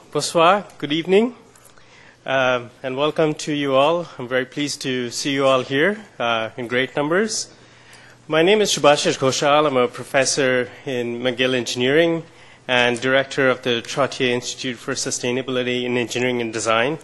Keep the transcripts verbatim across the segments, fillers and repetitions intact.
bonsoir, good evening, uh, and welcome to you all. I'm very pleased to see you all here uh, in great numbers. My name is Subhashish Ghoshal. I'm a professor in McGill Engineering and director of the Trottier Institute for Sustainability in Engineering and Design.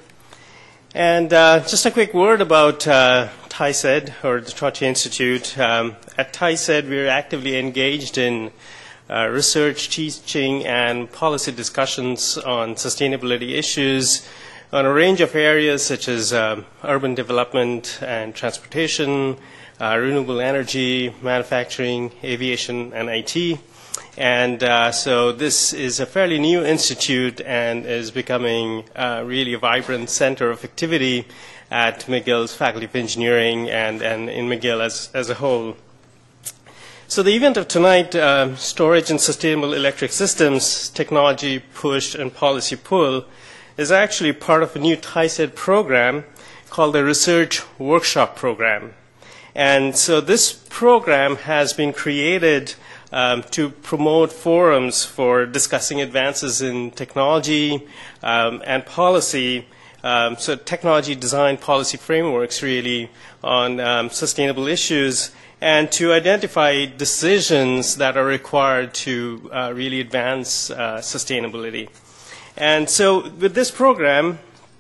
And uh, just a quick word about uh, TISED, or the Trottier Institute. Um, at TISED, we're actively engaged in uh, research, teaching, and policy discussions on sustainability issues on a range of areas such as uh, urban development and transportation, uh, renewable energy, manufacturing, aviation, and I T. And uh, so this is a fairly new institute and is becoming uh, really a vibrant center of activity at McGill's Faculty of Engineering and, and in McGill as, as a whole. So the event of tonight, uh, Storage and Sustainable Electric Systems, Technology Push and Policy Pull, is actually part of a new TISED program called the Research Workshop Program. And so this program has been created Um, to promote forums for discussing advances in technology um, and policy, um, so technology design policy frameworks really on um, sustainable issues, and to identify decisions that are required to uh, really advance uh, sustainability. And so with this program,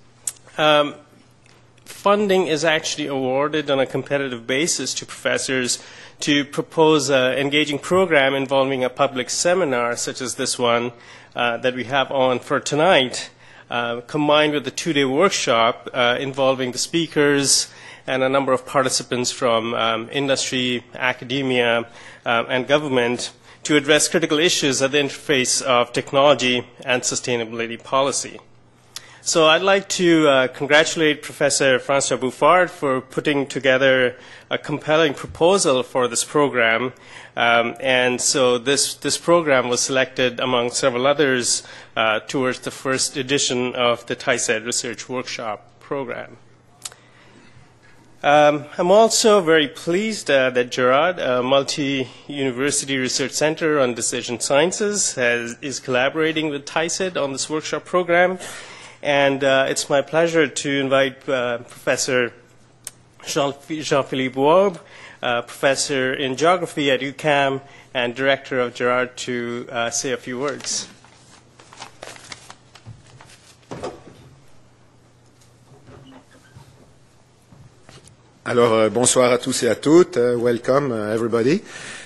um, funding is actually awarded on a competitive basis to professors to propose an engaging program involving a public seminar such as this one uh, that we have on for tonight, uh, combined with a two-day workshop uh, involving the speakers and a number of participants from um, industry, academia, uh, and government to address critical issues at the interface of technology and sustainability policy. So I'd like to uh, congratulate Professor Francois Bouffard for putting together a compelling proposal for this program. Um, and so this, this program was selected among several others uh, towards the first edition of the TISED Research Workshop Program. Um, I'm also very pleased uh, that GERAD, a multi-university research center on decision sciences, has, is collaborating with TISED on this workshop program. And uh, it's my pleasure to invite uh, Professor Jean-Philippe Waube, uh, professor in geography at UQAM and director of GERAD, to uh, say a few words. Alors, euh, bonsoir à tous et à toutes. Uh, welcome, uh, everybody.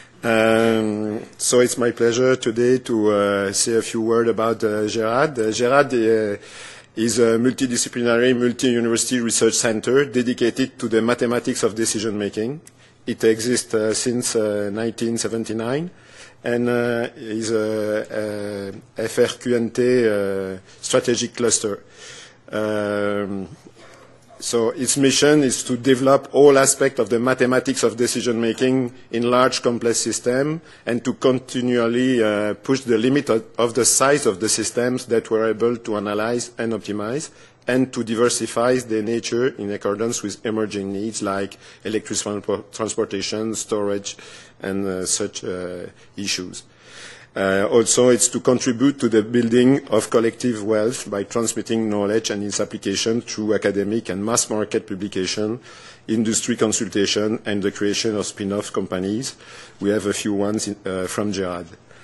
Um, so it's my pleasure today to uh, say a few words about uh, GERAD. Uh, GERAD uh, is a multidisciplinary, multi-university research center dedicated to the mathematics of decision-making. It exists uh, since uh, nineteen seventy-nine and uh, is a, a F R Q N T uh, strategic cluster. Um, So its mission is to develop all aspects of the mathematics of decision-making in large, complex systems and to continually uh, push the limit of, of the size of the systems that we're able to analyze and optimize, and to diversify their nature in accordance with emerging needs like electric transportation, storage, and uh, such uh, issues. Uh, also, it's to contribute to the building of collective wealth by transmitting knowledge and its application through academic and mass market publication, industry consultation, and the creation of spin-off companies. We have a few ones in, uh, from GERAD.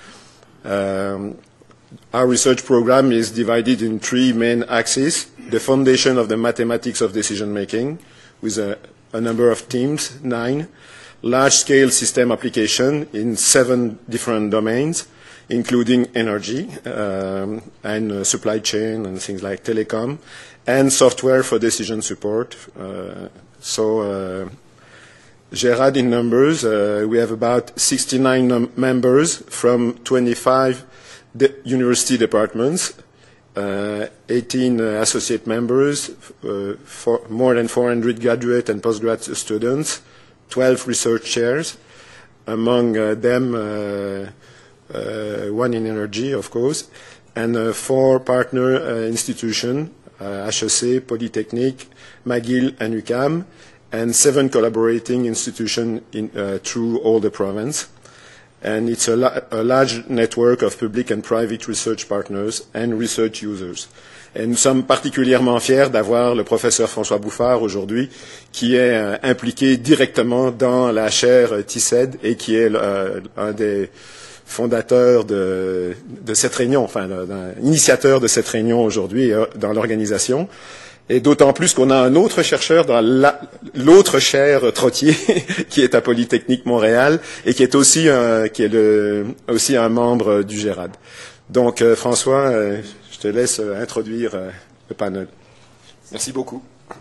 Um, our research program is divided in three main axes: the foundation of the mathematics of decision-making, with a, a number of teams, nine; large-scale system application in seven different domains, including energy um, and uh, supply chain and things like telecom, and software for decision support. Uh, so uh, GERAD in numbers, uh, we have about sixty-nine num members from twenty-five de university departments, uh, eighteen uh, associate members, uh, for more than four hundred graduate and postgraduate students, twelve research chairs, among uh, them uh, uh, one in energy, of course, and uh, four partner uh, institutions, uh, H E C, Polytechnique, McGill, and UQAM, and seven collaborating institutions in, uh, through all the province. and it's a, la a large network of public and private research partners and research users. Et nous sommes particulièrement fiers d'avoir le professeur François Bouffard aujourd'hui, qui est euh, impliqué directement dans la chaire T C E D et qui est euh, un des fondateurs de, de cette réunion, enfin, initiateur de cette réunion aujourd'hui euh, dans l'organisation. Et d'autant plus qu'on a un autre chercheur dans l'autre chaire Trottier, qui est à Polytechnique Montréal et qui est aussi un, qui est le, aussi un membre du GERAD. Donc, euh, François, euh, je te laisse euh, introduire euh, le panel. Merci beaucoup.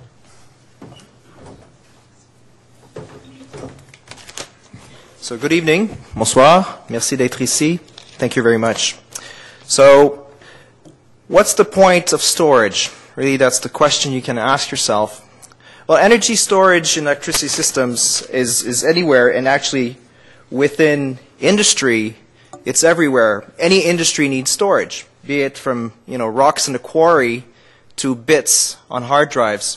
So, good evening. Bonsoir. Merci d'être ici. Thank you very much. So, what's the point of storage? Really, that's the question you can ask yourself. Well, energy storage in electricity systems is, is anywhere, and actually within industry, it's everywhere. Any industry needs storage, be it from, you know, rocks in a quarry to bits on hard drives.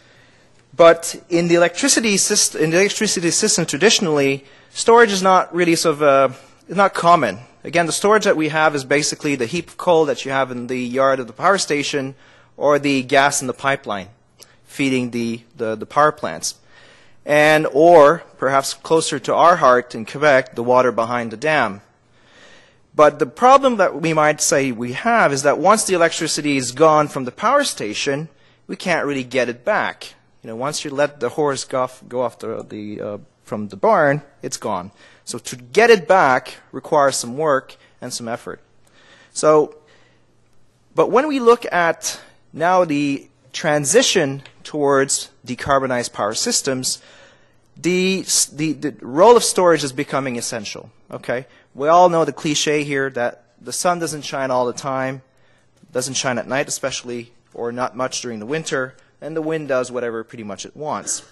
But in the electricity system, in the electricity system traditionally, storage is not really sort of uh, is not common. Again, the storage that we have is basically the heap of coal that you have in the yard of the power station, or the gas in the pipeline feeding the, the, the power plants. And or, perhaps closer to our heart in Quebec, the water behind the dam. But the problem that we might say we have is that once the electricity is gone from the power station, we can't really get it back. You know, once you let the horse go off, go off the, the, uh, from the barn, it's gone. So to get it back requires some work and some effort. So, but when we look at now the transition towards decarbonized power systems, the, the, the role of storage is becoming essential. Okay, we all know the cliche here that the sun doesn't shine all the time, doesn't shine at night especially, or not much during the winter, and the wind does whatever pretty much it wants.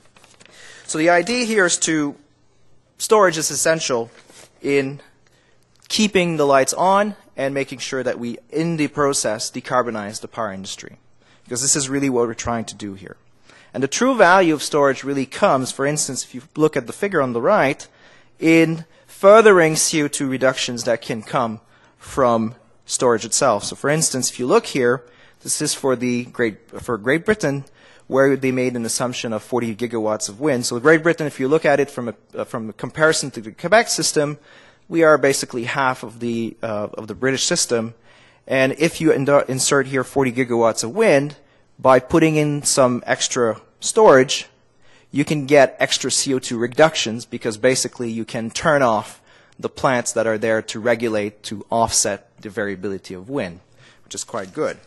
So the idea here is to, storage is essential in keeping the lights on and making sure that we, in the process, decarbonize the power industry. Because this is really what we're trying to do here. And the true value of storage really comes, for instance, if you look at the figure on the right, in furthering C O two reductions that can come from storage itself. So for instance, if you look here, this is for the Great, for Great Britain, where they made an assumption of forty gigawatts of wind. So Great Britain, if you look at it from a, uh, from a comparison to the Quebec system, we are basically half of the, uh, of the British system. And if you insert here forty gigawatts of wind, by putting in some extra storage, you can get extra C O two reductions because basically you can turn off the plants that are there to regulate, to offset the variability of wind, which is quite good.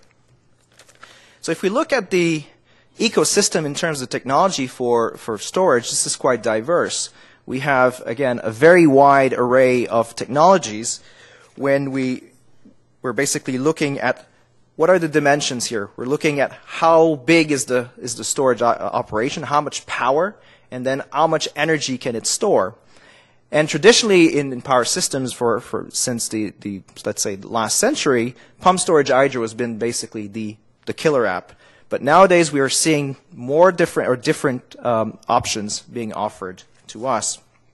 So if we look at the ecosystem in terms of technology for, for storage, this is quite diverse. We have, again, a very wide array of technologies when we, we're basically looking at what are the dimensions here. We're looking at how big is the, is the storage operation, how much power, and then how much energy can it store. And traditionally in, in power systems for, for since the, the, let's say, the last century, pumped storage hydro has been basically the, the killer app. But nowadays we are seeing more different or different um, options being offered to us.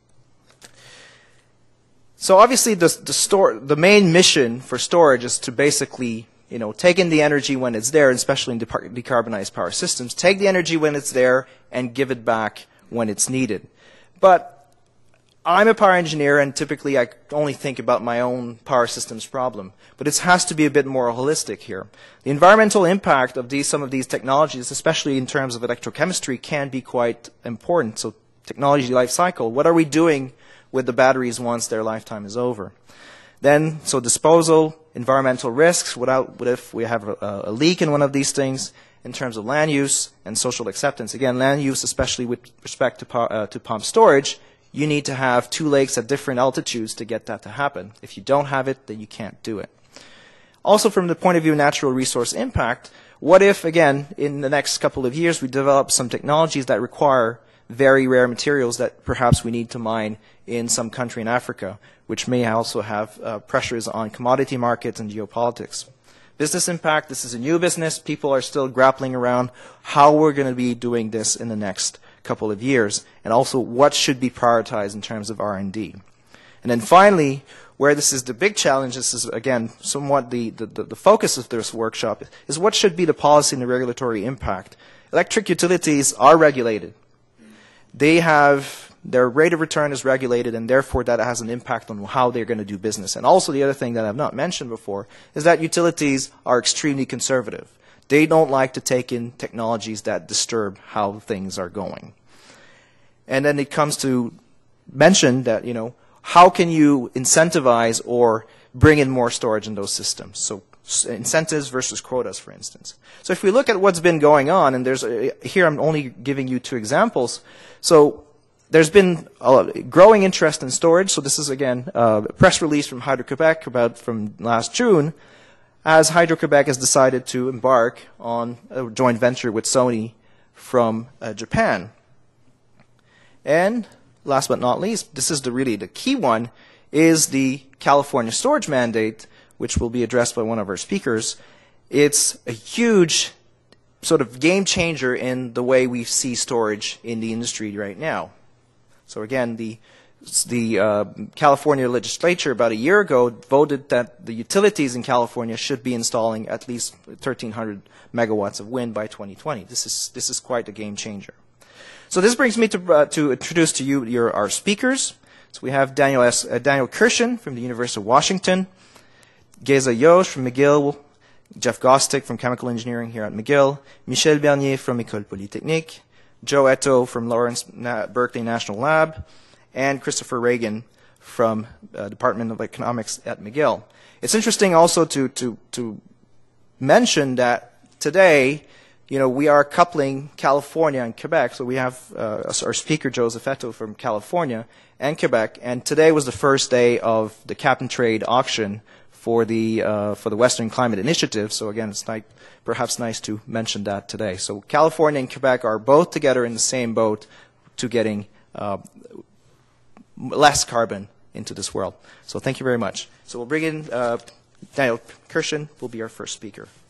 So obviously the, the, store, the main mission for storage is to basically, you know, take in the energy when it's there, especially in decarbonized power systems, take the energy when it's there and give it back when it's needed. But I'm a power engineer, and typically I only think about my own power systems problem. But it has to be a bit more holistic here. The environmental impact of these, some of these technologies, especially in terms of electrochemistry, can be quite important. So technology life cycle, what are we doing with the batteries once their lifetime is over? Then, so disposal, environmental risks, what, out, what if we have a, a leak in one of these things, in terms of land use and social acceptance. Again, land use, especially with respect to, uh, to pump storage, you need to have two lakes at different altitudes to get that to happen. If you don't have it, then you can't do it. Also, from the point of view of natural resource impact, what if, again, in the next couple of years, we develop some technologies that require very rare materials that perhaps we need to mine in some country in Africa, which may also have uh, pressures on commodity markets and geopolitics. Business impact, this is a new business. People are still grappling around how we're going to be doing this in the next couple of years, and also what should be prioritized in terms of R and D. And then finally, where this is the big challenge, this is, again, somewhat the, the, the focus of this workshop, is what should be the policy and the regulatory impact. Electric utilities are regulated. They have, their rate of return is regulated, and therefore that has an impact on how they're going to do business. And also the other thing that I've not mentioned before is that utilities are extremely conservative. They don't like to take in technologies that disturb how things are going. And then it comes to mention that, you know, how can you incentivize or bring in more storage in those systems? So incentives versus quotas, for instance. So if we look at what's been going on, and there's a, here I'm only giving you two examples. So there's been a growing interest in storage. So this is, again, a press release from Hydro-Quebec about from last June, as Hydro-Quebec has decided to embark on a joint venture with Sony from uh, Japan. And last but not least, this is the really the key one, is the California storage mandate, which will be addressed by one of our speakers. It's a huge sort of game changer in the way we see storage in the industry right now. So again, the the uh, California legislature about a year ago voted that the utilities in California should be installing at least thirteen hundred megawatts of wind by twenty twenty. This is this is quite a game changer. So this brings me to uh, to introduce to you your our speakers. So we have Daniel S. Uh, Daniel Kirshen from the University of Washington, Geza Yosh from McGill, Jeff Gostick from Chemical Engineering here at McGill, Michel Bernier from École Polytechnique, Joe Etto from Lawrence Na- Berkeley National Lab, and Christopher Reagan from uh, Department of Economics at McGill. It's interesting also to to to mention that today, you know, we are coupling California and Quebec. So we have uh, our speaker, Joseph Etto, from California and Quebec. And today was the first day of the cap and trade auction for the uh, for the Western Climate Initiative. So again, it's like perhaps nice to mention that today. So California and Quebec are both together in the same boat to getting uh, less carbon into this world. So thank you very much. So we'll bring in uh, Daniel Kirshen, will be our first speaker.